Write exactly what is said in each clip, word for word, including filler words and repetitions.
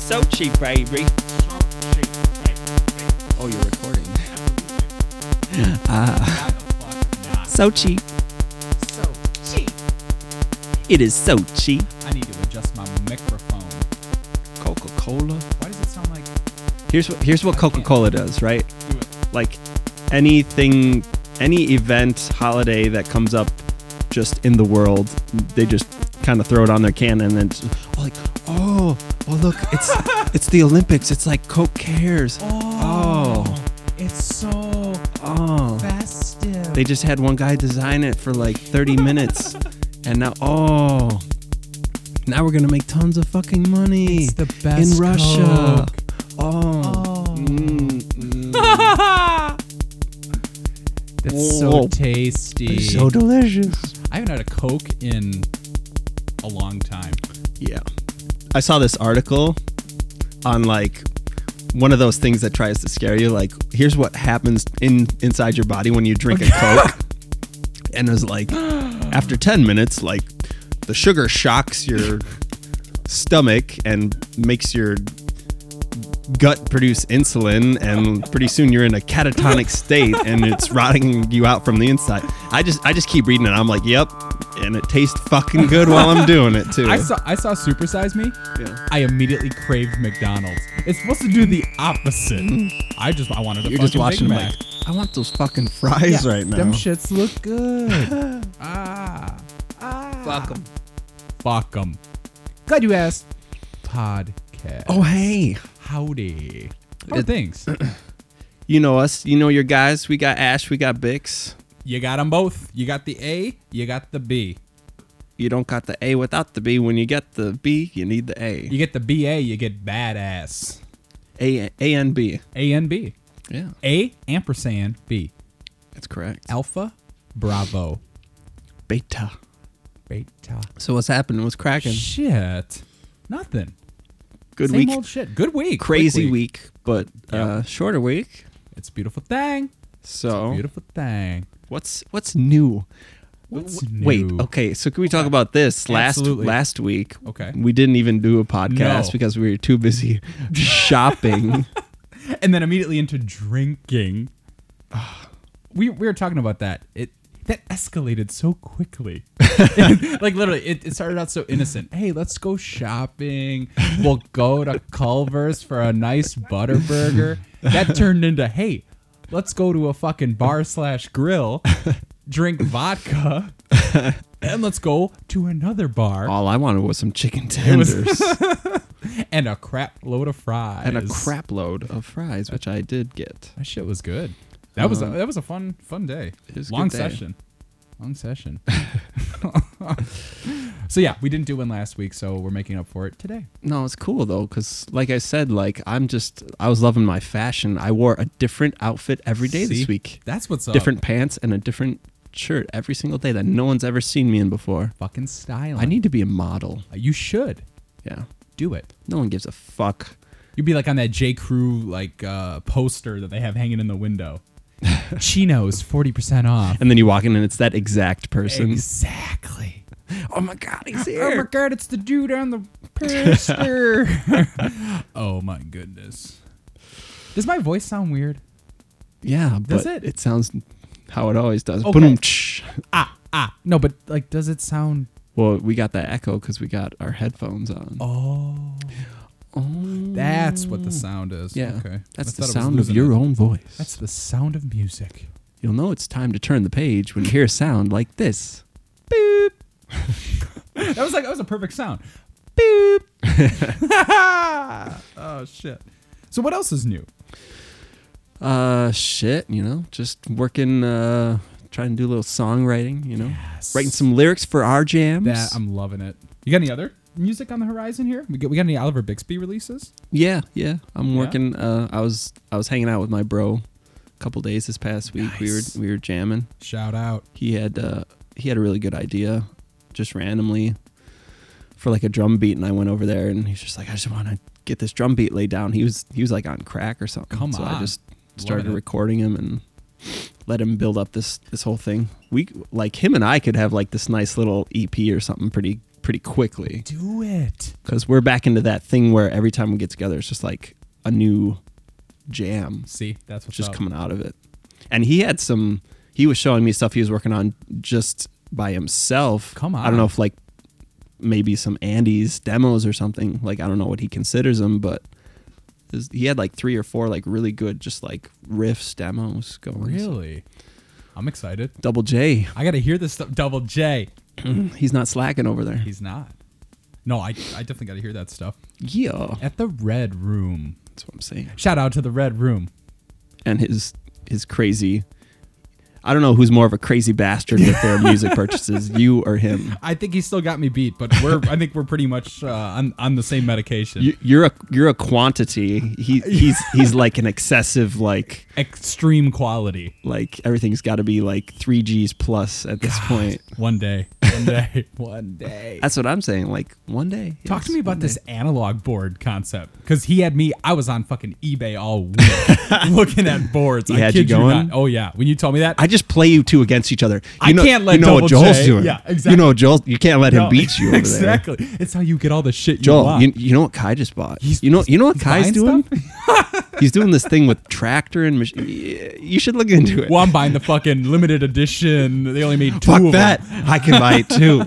Sochi, baby. Oh, you're recording. Ah. Sochi. Sochi. It is Sochi. I need to adjust my microphone. Coca-Cola. Why does it sound like... Here's what here's what Coca-Cola does, right? Do it. Like anything, any event, holiday that comes up just in the world, they just kind of throw it on their can and then, just, oh, like, oh, oh, look, it's it's the Olympics. It's like Coke cares. Oh. Oh. It's so Oh. festive. They just had one guy design it for like thirty minutes, and now, oh, now we're gonna make tons of fucking money. It's the best in Russia. Coke. Oh. Oh. Mm, mm. That's Whoa. so tasty. It's so delicious. I haven't had a Coke in a long time. Yeah. I saw this article on like one of those things that tries to scare you. Like, here's what happens in inside your body when you drink a Coke. And it was like, after ten minutes, like the sugar shocks your stomach and makes your gut produce insulin, and pretty soon you're in a catatonic state and it's rotting you out from the inside. I just I just keep reading it. I'm like, yep, and it tastes fucking good while I'm doing it too. I saw I saw Super Size Me. Yeah. I immediately craved McDonald's. It's supposed to do the opposite. I just I wanted a You're fucking just watching Big like, Mac. I want those fucking fries Yeah, right now. Them shits look good. ah. Ah. Fuck 'em. Fuck 'em. Glad you asked. Podcast. Oh, hey. Howdy. How are It- things? You know us. You know your guys. We got Ash. We got Bix. You got them both. You got the A. You got the B. You don't got the A without the B. When you get the B, you need the A. You get the B A. You get badass. A, A and B. A and B. Yeah, A ampersand B. that's correct. Alpha. Bravo. Beta. Beta. So what's happening? What's cracking? Shit. Nothing. Good Same week. old shit. Good week. Crazy Quick week, but uh, Yep. shorter week. It's a beautiful thing. So Beautiful thing. what's what's new? What's W- Wait. new? Okay. So can we talk about this? Last Absolutely. last week, Okay. we didn't even do a podcast No. because we were too busy shopping. And then immediately into drinking. we we were talking about that. It that escalated so quickly. Like literally, it, it started out so innocent. Hey, let's go shopping. We'll go to Culver's for a nice butter burger. That turned into, hey, let's go to a fucking bar slash grill, drink vodka, and let's go to another bar All I wanted was some chicken was- tenders and a crap load of fries. and a crap load of fries, which I did get. That shit was good. That was a, Um, that was a fun fun day. it was a Long good day. session. Long session. So yeah, we didn't do one last week, so we're making up for it today. No, it's cool though, because like I said, like I'm just I was loving my fashion. I wore a different outfit every day See? this week. That's what's up. Different pants and a different shirt every single day that no one's ever seen me in before. fucking style. I need to be a model. You should Yeah. do it. No one gives a fuck. You'd be like on that J. Crew like uh, poster that they have hanging in the window. Chinos forty percent off. And then you walk in and it's that exact person. Exactly. Oh my god, he's Oh my here. god, it's the dude on the poster. Oh my goodness. Does my voice sound weird? Yeah, Does but it? it sounds how it always does. Okay. Boom-tsh. Ah, ah. No, but like, does it sound... Well, we got that echo because we got our headphones on. Oh. Oh. That's what the sound is. Yeah. Okay. That's I the thought I was sound of losing your it. own voice. That's the sound of music. You'll know it's time to turn the page when you hear a sound like this. Boop. That was like that was a perfect sound. Boop. Oh shit. So what else is new? Uh, shit, you know, just working, uh, trying to do a little songwriting, you know, Yes. writing some lyrics for our jams. That I'm loving it. You got any other music on the horizon here? We got we got any Oliver Bixby releases? yeah, yeah, I'm Yeah? working. Uh, I was I was hanging out with my bro a couple days this past week. We were Nice. we were jamming. Shout out. He had uh he had a really good idea, just randomly, for like a drum beat, and I went over there and he's just like, I just want to get this drum beat laid down. He was he was like on crack or something. Come so I on. just started Loving it. recording him and let him build up this this whole thing. We like him and I could have like this nice little E P or something pretty pretty quickly. Do it. Because we're back into that thing where every time we get together, it's just like a new jam See, that's what's just up. coming out of it. And he had some, he was showing me stuff he was working on just by himself. Come on. I don't know if like maybe some Andy's demos or something. Like, I don't know what he considers them, but his, he had like three or four like really good just like riffs demos going. Really? I'm excited. Double J. I got to hear this stuff. Double J. He's not slacking over there. He's not. No, I, I definitely got to hear that stuff. Yeah. At the Red Room. That's what I'm saying. Shout out to the Red Room. And his his crazy, I don't know who's more of a crazy bastard with their music purchases, you or him. I think he still got me beat, but we're I think we're pretty much uh, on on the same medication. You, you're a you're a quantity. He he's he's like an excessive like Extreme quality. like everything's got to be like three G's plus at this point. One day. One day. One day. That's what I'm saying. Like one day. Talk yes, to me about one this day. analog board concept, because he had me. I was on fucking eBay all week looking at boards. He I had kid you going? not. Oh yeah, when you told me that, I just play you two against each other. You I know, can't let you know what Double Joel's J- doing. yeah, exactly. You know Joel. You can't let him No, beat you over exactly. there. It's how you get all the shit you Joel, want. you, you know what Kai just bought? He's- you know you know what he's Kai's buying doing? stuff? He's doing this thing with tractor and machine. You should look into it. Well, I'm buying the fucking limited edition. They only made two Fuck of that. them. I can buy it too.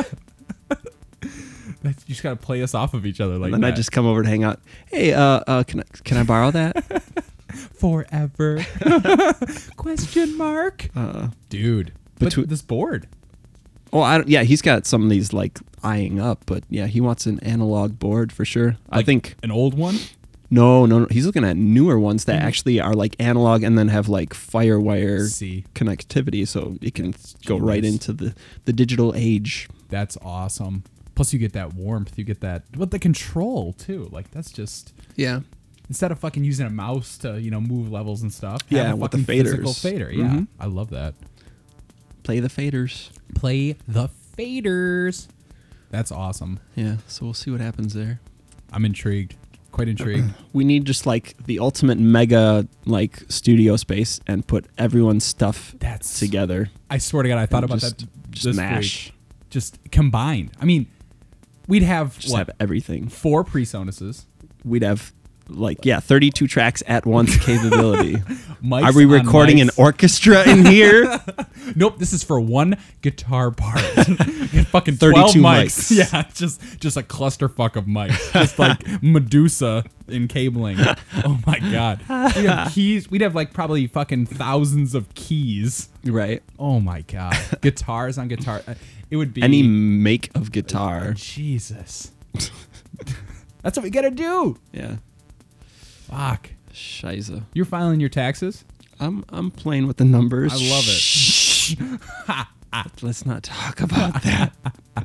You just gotta play us off of each other like And then that. I just come over to hang out. Hey, uh, uh, can I can I borrow that? forever. Question mark. Uh, Dude, but Between- this board. oh, I don't, yeah, he's got some of these like eyeing up, but yeah, he wants an analog board for sure. I Like think an old one. no, no, no. He's looking at newer ones that Mhm. actually are like analog and then have like FireWire See, connectivity, so it can go right genius. into the the digital age. that's awesome. Plus, you get that warmth. You get that with the control too. Like that's just Yeah, instead of fucking using a mouse to you know move levels and stuff. Yeah, have a with the fucking physical faders. fader. Yeah, Mhm. I love that. play the faders. Play the faders. That's awesome. Yeah, so we'll see what happens there. I'm intrigued. Quite intrigued. We need just like the ultimate mega like studio space and put everyone's stuff That's together. I swear to God, I thought and about just, that Just this mash. week. Just combined. I mean, we'd have Just what have everything. four PreSonuses. We'd have like yeah, thirty-two tracks at once capability. Mics Are we on recording an mics. orchestra in here? Nope, this is for one guitar part. Get fucking thirty-two twelve mics. mics. Yeah, just just a clusterfuck of mics. Just like Medusa in cabling. Oh my god. We'd have keys. We'd have like probably fucking thousands of keys. Right. Oh my god. Guitars on guitar. Uh, It would be Any make of guitar. Jesus. That's what we gotta do. Yeah. Fuck. Shiza. You're filing your taxes? I'm I'm playing with the numbers. I love it. Shh. Let's not talk about that.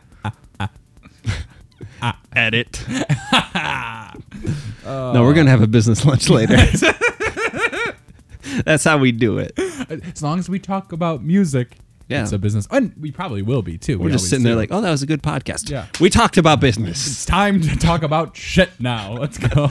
Edit. No, we're gonna have a business lunch later. That's how we do it. As long as we talk about music, Yeah. it's a business. And we probably will be too. We're We just always sitting there do. like, oh, that was a good podcast. Yeah. We talked about business. It's time to talk about shit now. Let's go.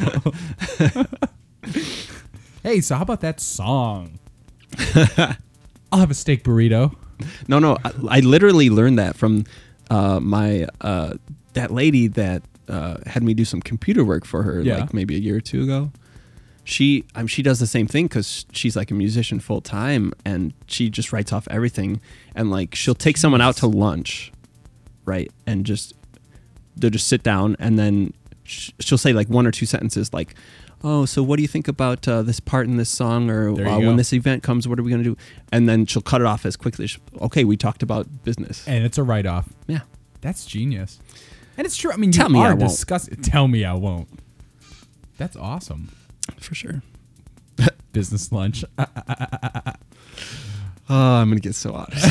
Hey, so how about that song? I'll have a steak burrito. No, no, I, I literally learned that from uh, my uh, that lady that uh, had me do some computer work for her, Yeah. like maybe a year or two ago. She um, she does the same thing because she's like a musician full time, and she just writes off everything, and like she'll take someone out to lunch, right, and just they'll just sit down, and then sh- she'll say like one or two sentences, like, oh, so what do you think about uh, this part in this song, or There you uh, go. when this event comes, what are we gonna do? And then she'll cut it off as quickly as okay, we talked about business. And it's a write off. Yeah. That's genius. And it's true. I mean, Tell you me are I won't. discussing. Tell me I won't. That's awesome. For sure. Business lunch. Uh, Oh, I'm gonna get so honest.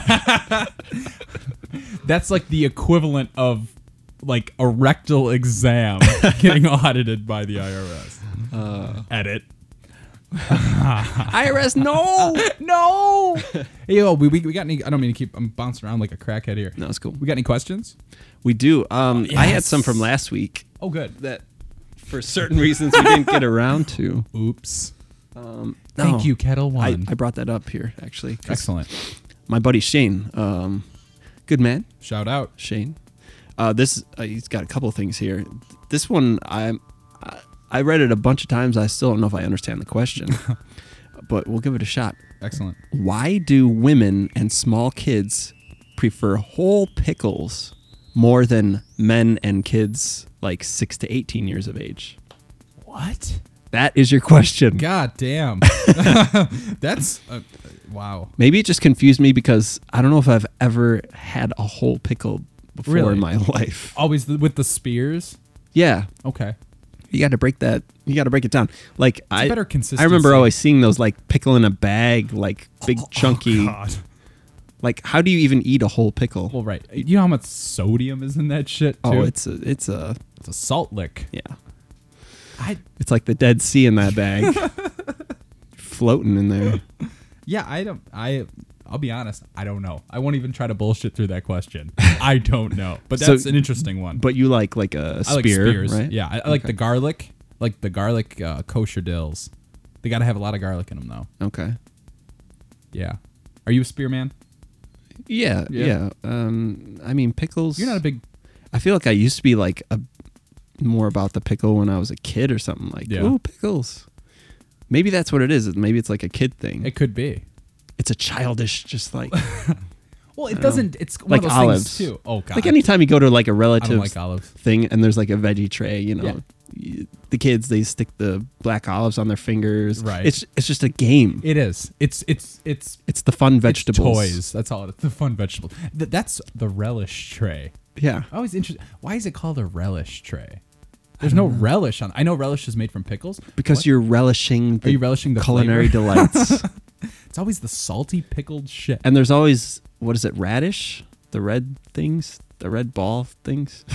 That's like the equivalent of like a rectal exam getting audited by the I R S. Uh, Edit. I R S, no. No. Hey, yo, we, we we got any? I don't mean to keep. I'm bouncing around like a crackhead here. No, it's cool. We got any questions? We do. Um, I had Yes. some from last week Oh, good. that, for certain reasons, we didn't get around to. Oops. Um, Thank no. you, Kettle I, One. I brought that up here actually. 'cause Excellent. My buddy Shane, um, good man, Shout out. Shane. Uh, this uh, he's got a couple of things here. This one I I read it a bunch of times. I still don't know if I understand the question, but we'll give it a shot. Excellent. Why do women and small kids prefer whole pickles more than men and kids like six to eighteen years of age? What? That is your question. God damn. That's uh, wow. Maybe it just confused me because I don't know if I've ever had a whole pickle before Really? in my life. Always the, with the spears. Yeah. Okay. You got to break that. You got to break it down. Like It's I, a better consistency. I remember always seeing those like pickle in a bag, like big chunky. Oh, God. Like how do you even eat a whole pickle? Well, right. You know how much sodium is in that shit too? Oh, it's a, it's a, It's a salt lick. yeah. I It's like the Dead Sea in that bag, floating in there. yeah. I don't. I. I'll be honest. I don't know. I won't even try to bullshit through that question. I don't know. But So- that's an interesting one. But you like like a I like spear, spears. right? Yeah. I, I like Okay. the garlic. Like the garlic uh, kosher dills. They got to have a lot of garlic in them though. Okay. Yeah. Are you a spearman? Yeah, Yeah. yeah. Um, I mean pickles. You're not a big. I feel like I used to be like a more about the pickle when I was a kid or something like. Yeah. Oh, pickles. Maybe that's what it is. Maybe it's like a kid thing. It could be. It's a childish, just like Well, it I doesn't. It's one Like of those olives. things too. Oh god. like anytime you go to like a I relative don't like olives. thing and there's like a veggie tray, you know, Yeah. y- the kids they stick the black olives on their fingers. Right. It's it's just a game. It is. It's it's it's It's the fun vegetables. It's toys. That's all it is. The fun vegetables. Th- that's the relish tray. Yeah. I always interested. Why is it called a relish tray? There's no relish on. I know relish is made from pickles. Because What? you're relishing the Are you relishing the culinary flavor? delights. It's always the salty pickled shit. And there's always, what is it, radish? The red things? The red ball things?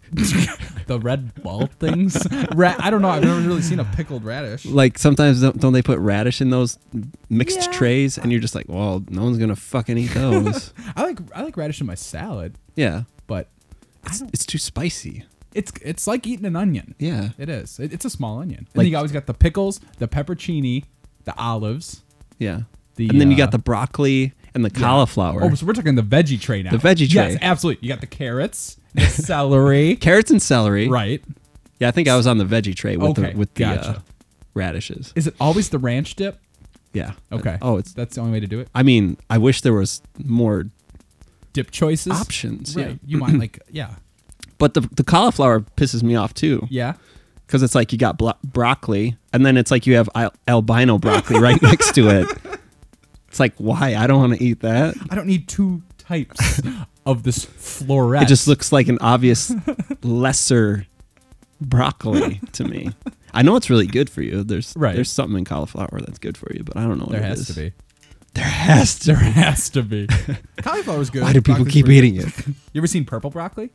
The red ball things. Ra- I don't know. I've never really seen a pickled radish. Like sometimes don't, don't they put radish in those mixed Yeah. trays? And you're just like, well, no one's going to fucking eat those. I like I like radish in my salad, Yeah. but I It's, don't, it's too spicy. it's it's like eating an onion. Yeah. It is. It, it's a small onion. And Like- then you always got the pickles, the peppercini, the olives. Yeah. The, and then you uh, got the broccoli and the cauliflower. Oh, so we're talking the veggie tray now. The veggie tray. Yes, absolutely. You got the carrots, the celery. Carrots and celery. Right. Yeah, I think I was on the veggie tray with Okay, the with the uh, gotcha. radishes. Is it always the ranch dip? Yeah. Okay. Oh, it's. That's the only way to do it. I mean, I wish there was more Dip choices. options. Right. Yeah. You want like yeah. But the the cauliflower pisses me off too, Yeah. because it's like you got blo- broccoli, and then it's like you have al- albino broccoli right next to it. It's like, why? I don't want to eat that. I don't need two types of this floret. It just looks like an obvious lesser broccoli to me. I know it's really good for you. There's Right. there's something in cauliflower that's good for you, but I don't know what there it has is. to be. There has to. There has to be. Cauliflower's good. Why do people Broccoli's keep pretty eating good. it? You ever seen purple broccoli?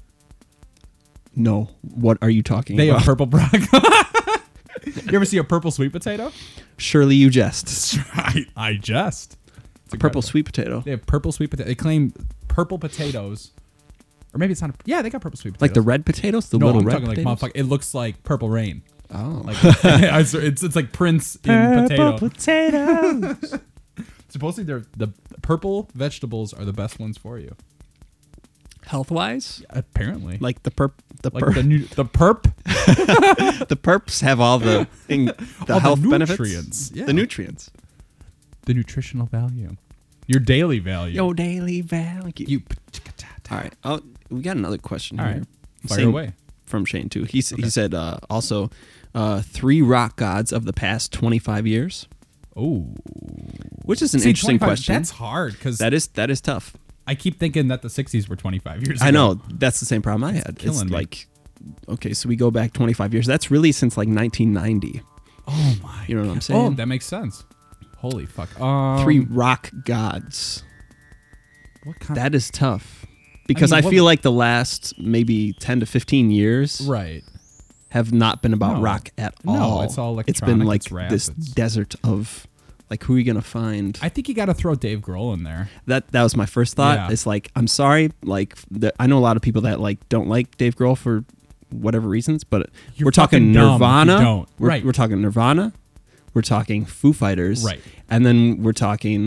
No. What are you talking They about? have purple broccoli. You ever see a purple sweet potato? Surely you jest. I, I just. It's Purple incredible. sweet potato. They have purple sweet potato. They claim purple potatoes, or maybe it's not. A, yeah, they got purple sweet potatoes. Like the red potatoes? The no, little I'm red talking like potatoes? motherfucker. It looks like Purple Rain. Oh. Like I swear, it's it's like Prince in potato. potatoes. Supposedly, they're the purple vegetables are the best ones for you. Health-wise? Apparently, Like the perp the like perp the nu- the perp. the perps have all the in, the All the health benefits. nutrients, yeah. The nutrients. The nutritional value, your daily value. Your daily value. you. All right. Oh, we got another question All here. right. Fire Same- away. From Shane too. He s he said uh, also uh, three rock gods of the past twenty-five years, Oh, which is an See, interesting twenty-five question. That's hard because that is that is tough. I keep thinking that the sixties were twenty-five years ago. I know that's the same problem I had. It's killing me. like, okay, so we go back twenty-five years. That's really since like nineteen ninety. Oh my. You know what I'm God. saying? Oh, that makes sense. Holy fuck. Um, Three rock gods. What kind? That is tough because I I, mean, what- feel like the last maybe ten to fifteen years right. have not been about No. rock at No, all. it's all It's been electronic, like it's rap, this it's- desert of like who are you gonna find? I think you got to throw Dave Grohl in there. that that was my first thought. Yeah. It's like I'm sorry, like the, I know a lot of people that like don't like Dave Grohl for whatever reasons, but You're we're talking fucking dumb if you Nirvana. don't. We're, Right. we're talking Nirvana. We're talking Foo Fighters. Right. And then we're talking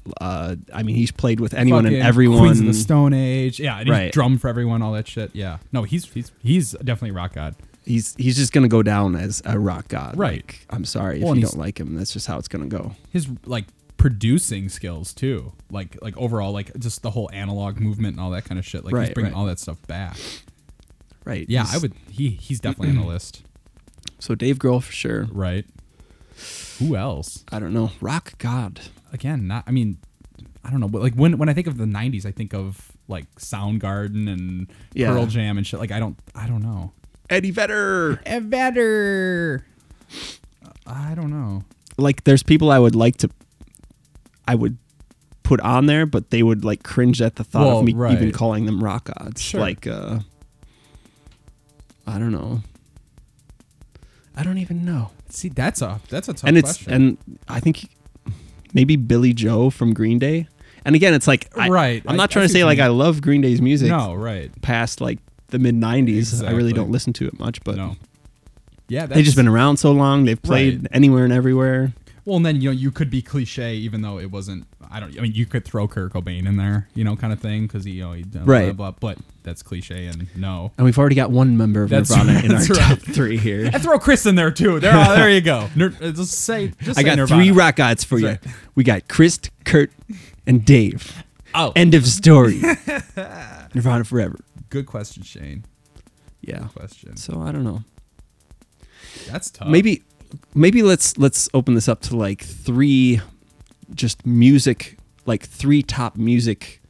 Uh, I mean, he's played with anyone Fucking and everyone. Queens of the Stone Age. Yeah, and he's Right. drummed for everyone, all that shit. Yeah. No, he's he's he's definitely a rock god. He's he's just gonna go down as a rock god. Right. Like, I'm sorry Well, if and you he's- don't like him. That's just how it's gonna go. His like producing skills too. Like like overall, like just the whole analog movement and all that kind of shit. Like he's Right, bringing right. all that stuff back. Right. Yeah, He's- I would. He he's definitely on the list. So Dave Grohl for sure. Right. Who else? I don't know. Rock god. Again, not. I mean, I don't know. But like when when I think of the nineties, I think of like Soundgarden and Yeah. Pearl Jam and shit. Like I don't. I don't know. Eddie Vedder. Better. I don't know. Like, there's people I would like to. I would put on there, but they would like cringe at the thought Well, of me right. even calling them rock gods. Sure. Like, uh, I don't know. I don't even know. See, that's a that's a tough and it's question. and I think maybe Billy Joe from Green Day. And again, it's like I, Right. I'm I- not I trying to see say what like you I mean. love Green Day's music. no, right. Past like the mid nineties, I really Exactly. don't listen to it much. But No. Yeah, that's, they've just been around so long. They've played Right. anywhere and everywhere. Well, and then you know you could be cliche, even though it wasn't. I don't. I mean, you could throw Kurt Cobain in there, you know, kind of thing, because he, you know, he blah, Right. blah, blah, but that's cliche, and no. And we've already got one member of That's Nirvana right, in our that's top right. three here. And throw Chris in there too. There, uh, there you go. Nir- uh, just say. Just I say got Nirvana. three rock gods for That's you. We got Chris, Kurt, and Dave. Oh, End of story. Nirvana forever. good question, Shane. Yeah. Question. So I don't know. That's tough. Maybe maybe let's let's open this up to like three just music, like three top music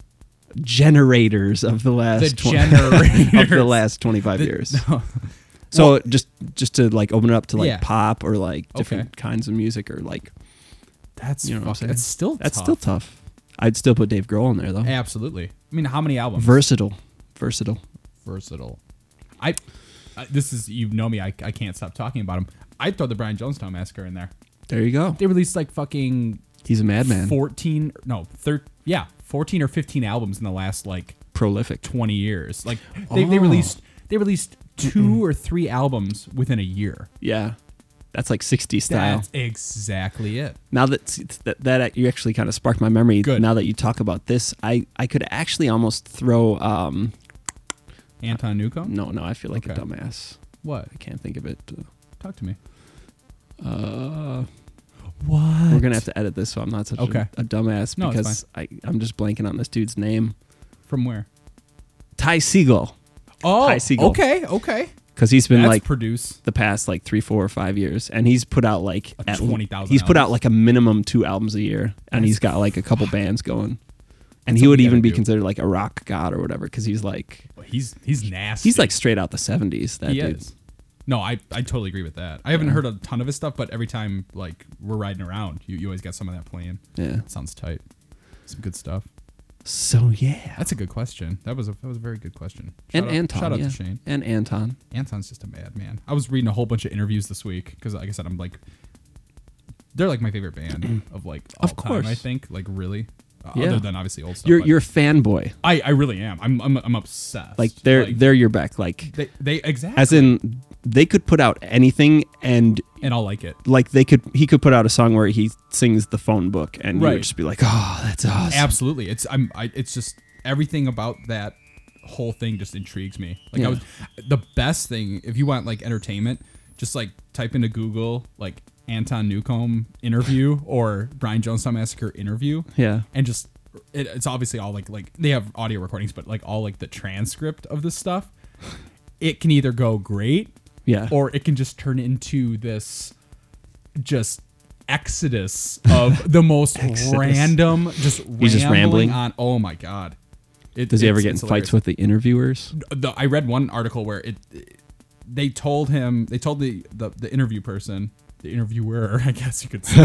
generators of the last the twenty generators of the last twenty-five The- years. no. So just just to like open it up to like Yeah. pop or like different Okay. kinds of music or like That's You know what I'm fuck- saying? That's still that's tough. still tough. I'd still put Dave Grohl in there though. Absolutely. I mean, how many albums? Versatile. Versatile. Versatile. I, I this is you know me. I, I can't stop talking about him. I'd throw the Brian Jonestown Massacre in there. There you go. They released like fucking He's a madman. fourteen. No, thir- Yeah, fourteen or fifteen albums in the last like Prolific. twenty years. Like they, they Oh. released they released two or three albums within a year. Yeah. That's like sixties style. That's exactly it. Now that that, that you actually kind of sparked my memory. Good. Now that you talk about this, I, I could actually almost throw. Um, Anton Newcomb. no, no, I feel like Okay. a dumbass. What? I can't think of it. Talk to me. Uh, What? we're gonna have to edit this, so I'm not such Okay. a, a dumbass No, it's because I I'm just blanking on this dude's name. From where? Ty Segall, Oh, Ty Segall. okay, okay. because he's been That's like produce. the past like three, four, or five years, and he's put out like Uh, at- twenty thousand He's put out albums. like a minimum two albums a year, and That's he's got like a couple bands going. And That's he what would we even gotta be do. considered like a rock god or whatever, because he's like He's he's nasty. he's like straight out the seventies. That he dude. is. No, I, I totally agree with that. I haven't heard a ton of his stuff, but every time like we're riding around, you, you always got some of that playing. Yeah. Sounds tight. Some good stuff. So yeah. That's a good question. That was a that was a very good question. And Shout out, Anton. Shout out yeah. to Shane. And Anton. Anton's just a madman. I was reading a whole bunch of interviews this week because, like I said, I'm like, they're like my favorite band of like all Of course. time. I think like really, uh, Yeah. other than obviously old stuff. You're but you're a fanboy. I I really am. I'm I'm I'm obsessed. Like they're they're your back. Like they they exactly as in they could put out anything and and I'll like it. like they could he could put out a song where he sings the phone book and you Right. would just be like, oh, that's awesome. Absolutely. It's I'm I, it's just everything about that whole thing just intrigues me. Like Yeah. I was the best thing if you want like entertainment, just like type into Google like Anton Newcomb interview or Brian Jonestown Massacre interview Yeah. and just it, it's obviously all like like they have audio recordings but like all like the transcript of this stuff. It can either go great Yeah. or it can just turn into this just exodus of the most Exodus. random just He's just rambling? on oh my god. It, Does he ever it's- get in it's fights hilarious. with the interviewers? The, I read one article where it, it- they told him they told the, the the interview person, the interviewer, I guess you could say.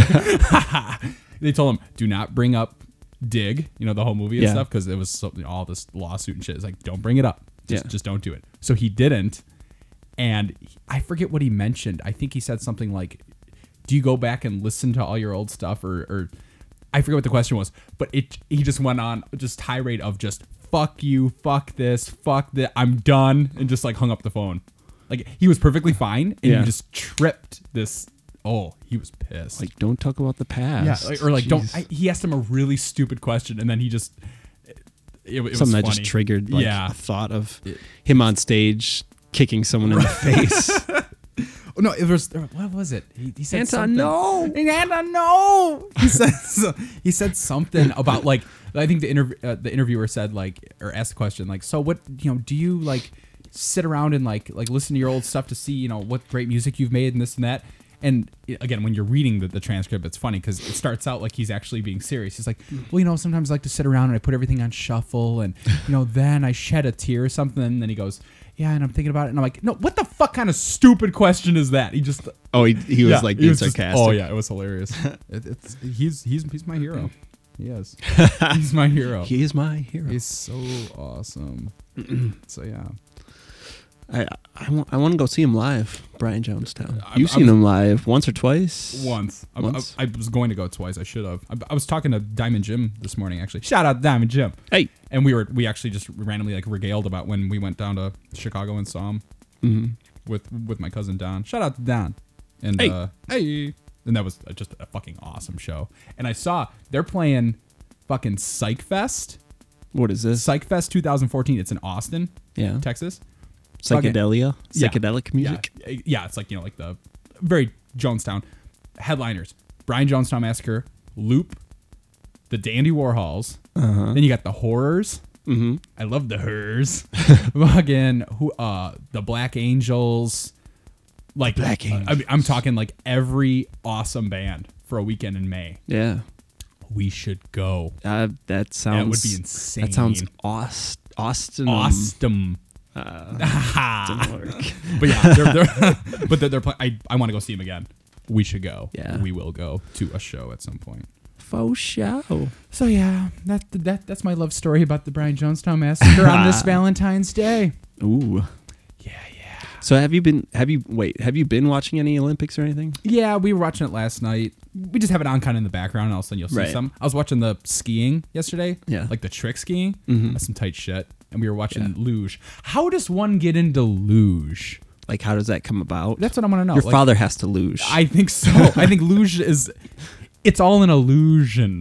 They told him do not bring up Dig, you know, the whole movie and Yeah. stuff because it was something all this lawsuit and shit. It's like don't bring it up. Just Yeah. just don't do it. So he didn't. And he- I forget what he mentioned. I think he said something like, "Do you go back and listen to all your old stuff?" Or, or I forget what the question was. But it he just went on just tirade of just "fuck you, fuck this, fuck that, I'm done," and just like hung up the phone. Like he was perfectly fine, and Yeah. you just tripped this oh, he was pissed. Like, don't talk about the past. yeah, like, or like, don't. Jeez. I, he asked him a really stupid question, and then he just it, it, it Something was that funny. just triggered like Yeah. a thought of It- him on stage kicking someone in the face. Oh, no, it was what was it? He, he said Anton, something. no. Anton, no. He said so- he said something about like I think the interview uh, the interviewer said like or asked the question like, so what you know do you like sit around and like like listen to your old stuff to see you know what great music you've made and this and that. And again, when you're reading the, the transcript, it's funny because it starts out like he's actually being serious. He's like, well, you know, sometimes I like to sit around and I put everything on shuffle, and you know, then I shed a tear or something. And then he goes, yeah, and I'm thinking about it, and I'm like, no, what the fuck kind of stupid question is that? He just, Oh, he, he was yeah, like he being was just- sarcastic. oh yeah, it was hilarious. it, it's he's he's he's my hero. He is. He's my hero. He is my hero. He's so awesome. So yeah. I I want, I want to go see him live, Brian Jonestown. I- You've I seen was- him live once or twice? Once. I, Once? I, I was going to go twice. I should have. I, I was talking to Diamond Jim this morning, actually. Shout out to Diamond Jim. Hey. And we were we actually just randomly like regaled about when we went down to Chicago and saw him Mm-hmm. with with my cousin Don. Shout out to Don. And Hey. uh hey. And that was just a fucking awesome show. And I saw they're playing fucking Psych Fest. What is this? Psych Fest twenty fourteen. It's in Austin, Yeah. Texas. Psychedelia? Yeah. Psychedelic music? Yeah, yeah, it's like, you know, like the very Jonestown headliners. Brian Jonestown Massacre, Loop, the Dandy Warhols. Uh-huh. Then you got the Horrors. Mm-hmm. I love the Horrors. Fucking who uh the Black Angels. Like Black uh, I mean, I'm talking like every awesome band for a weekend in May. Yeah. We should go. Uh, that sounds... That would be insane. That sounds Aust, Austin. Awesome. Uh, but didn't work. yeah, they're, they're, but they're, they're play- I, I want to go see them again. We should go. Yeah. We will go to a show at some point. Faux show. So yeah, that that that's my love story about the Brian Jonestown Massacre on this Valentine's Day. Ooh. Yeah, yeah. So have you been, have you, wait, have you been watching any Olympics or anything? Yeah, we were watching it last night. We just have it on kind of in the background, and all of a sudden you'll see Right. some. I was watching the skiing yesterday. Yeah. Like the trick skiing. Mhm. That's some tight shit. And we were watching Yeah. luge. How does one get into luge? Like, how does that come about? That's what I want to know. Your Like, father has to luge. I think so. I think luge is, it's all an illusion.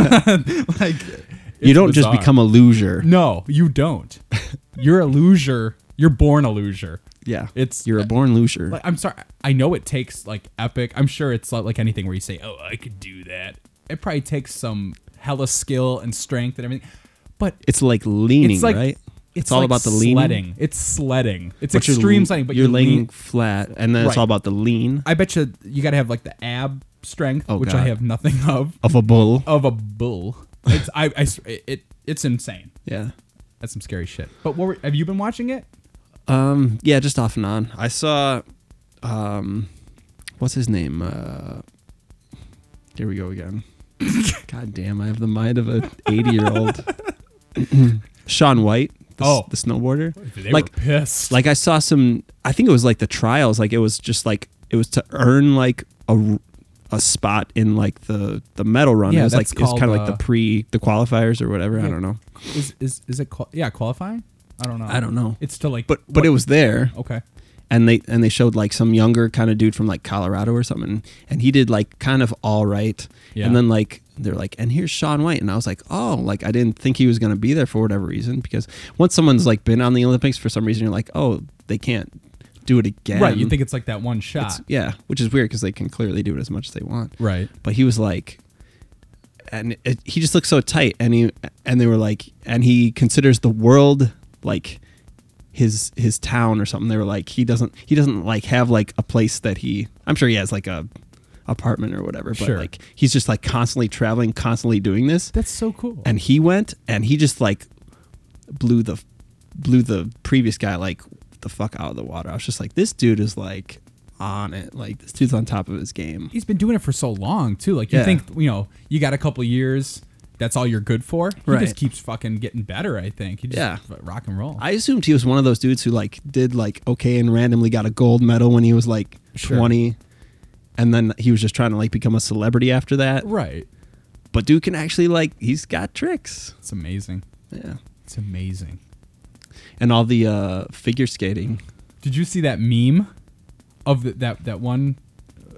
Like, you it's don't just bizarre. become a loser. No, you don't. You're a loser. You're born a loser. Yeah. It's You're a born loser. Like, I'm sorry. I know it takes like epic. I'm sure it's not like anything where you say, "Oh, I could do that." It probably takes some hella skill and strength and everything. But It's like leaning, it's like right? It's, all like about the leaning. sledding. It's sledding. It's But you're extreme le- sledding. But you're you laying lean- flat, and then it's Right. all about the lean I bet you you got to have like the ab strength, Oh, which I God. have nothing of. of a bull. Of a bull. It's I, I it it's insane. Yeah. That's some scary shit. But what were, have you been watching it? Um. Yeah, just off and on. I saw, um, what's his name? Uh, here we go again. God damn! I have the mind of a eighty-year-old. Shaun White, the, s- Oh. the snowboarder. They Like- were pissed. Like I saw some. I think it was like the trials. Like it was just like it was to earn like a, r- a spot in like the the medal run. Yeah, it was like that's it was kind of called, like the uh, pre the qualifiers or whatever. I Yeah. don't know. is is is it qual- yeah qualifying? I don't know. I don't know. It's to like But but what- it was there. okay. and they and they showed like some younger kind of dude from like Colorado or something, and he did like kind of all right. Yeah. And then like they're like, and here's Shaun White, and I was like, oh, like I didn't think he was gonna be there for whatever reason, because once someone's like been on the Olympics for some reason, you're like, oh, they can't do it again. Right. You think it's like that one shot. It's- yeah, which is weird because they can clearly do it as much as they want. Right. But he was like, and it, he just looked so tight, and he and they were like, and he considers the world like his his town or something. They were like, he doesn't he doesn't like have like a place that he. I'm sure he has like a apartment or whatever, but Sure. like he's just like constantly traveling, constantly doing this. That's so cool. And he went and he just like blew the blew the previous guy like the fuck out of the water. I was just like, this dude is like on it. Like this dude's on top of his game. He's been doing it for so long too. Like you Yeah. think, you know, you got a couple years, that's all you're good for. He Right. just keeps fucking getting better, I think. He just Yeah. rock and roll. I assumed he was one of those dudes who like did like okay and randomly got a gold medal when he was like Sure. twenty, and then he was just trying to like become a celebrity after that. Right. But dude can actually like he's got tricks. It's amazing. Yeah. It's amazing. And all the uh, figure skating. Did you see that meme of the, that that one uh,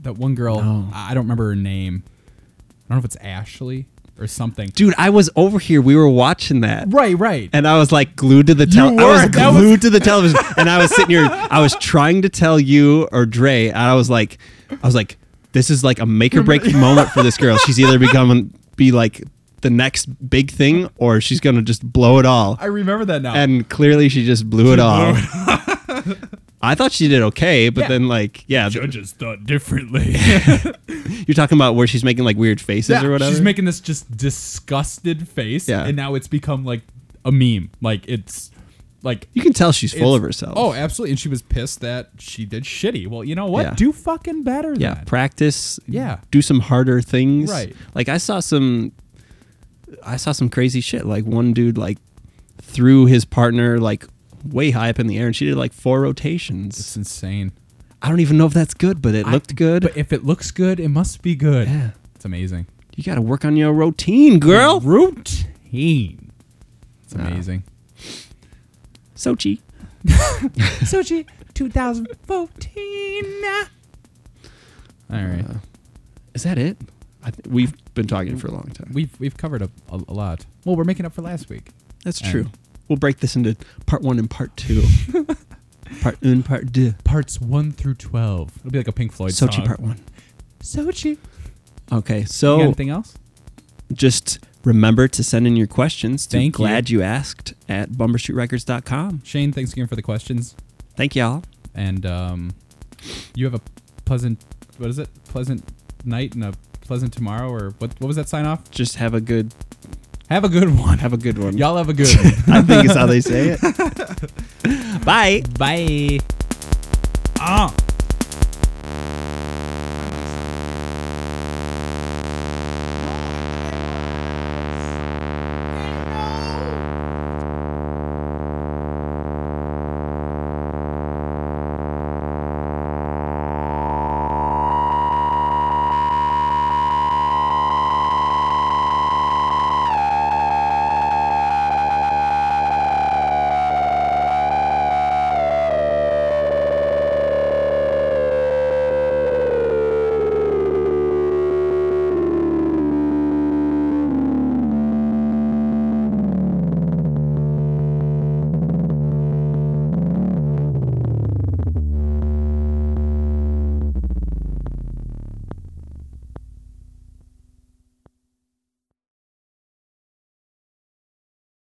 that one girl. No. I don't remember her name. I don't know if it's Ashley or something. Dude, I was over here. We were watching that. Right, right. And I was like glued to the television. I was were. That glued to the television. And I was sitting here. I was trying to tell you or Dre. And I was like, I was like, this is like a make or break moment for this girl. She's either becoming be like the next big thing or she's gonna just blow it all. I remember that now. And clearly she just blew She it blew all. it. I thought she did okay, but Yeah. then like yeah, Judges thought differently. you're talking about where she's making like weird faces Yeah, or whatever. she's making this just disgusted face, Yeah. and now it's become like a meme. Like it's like you can tell she's full it's- of herself. Oh, absolutely. And she was pissed that she did shitty. Well, you know what? Yeah. Do fucking better. yeah, then. practice. Yeah. do some harder things. Right. Like I saw some, I saw some crazy shit. Like one dude like threw his partner like way high up in the air, and she did like four rotations. It's insane. I don't even know if that's good, but it I- looked good. But if it looks good, it must be good. Yeah. It's amazing. You got to work on your routine, girl. Routine. It's Ah. amazing. Sochi. Sochi twenty fourteen. All right. Uh, is that it? I th- we've been talking for a long time. We've we've covered a, a, a lot. Well, we're making up for last week. That's and- true. We'll break this into part one and part two. Part un, part deux. Parts one through twelve. It'll be like a Pink Floyd Sochi song. part one. Sochi. Okay, You so got anything else? just remember to send in your questions to Thank you. glad you asked at bumbershoot records dot com. Shane, thanks again for the questions. Thank y'all. And um, you have a pleasant, what is it? Pleasant night and a pleasant tomorrow, or what? What was that sign off? Just have a good Have a good one. have a good one. Y'all have a good one. I think is how they say it. Bye. Bye. Ah.